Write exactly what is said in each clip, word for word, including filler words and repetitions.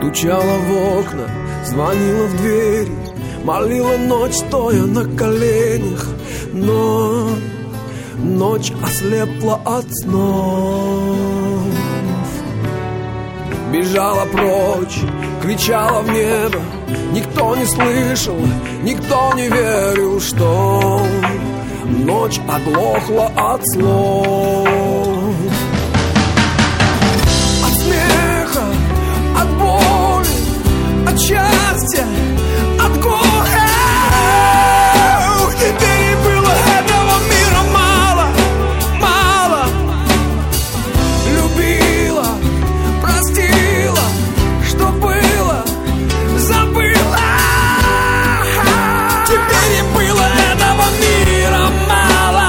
Стучала в окна, звонила в двери, молила ночь, стоя на коленях. Но ночь ослепла от снов. Бежала прочь, кричала в небо. Никто не слышал, никто не верил, что ночь оглохла от слов. От смеха, от боли, от счастья, от горя. Теперь было этого мира мало, мало. Любила, простила, что было, забыла. Теперь было этого мира мало.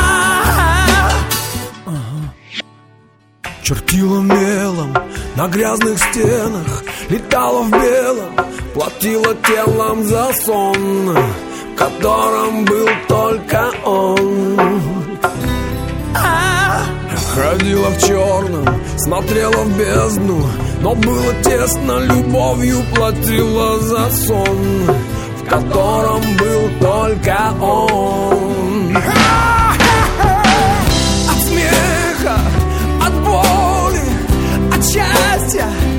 Ага. Чертила мелом на грязных стенах, летала в белом, платила телом за сон, в котором был только он. Ходила в черном, смотрела в бездну, но было тесно, любовью платила за сон, в котором был только он. От смеха, от боли, от счастья,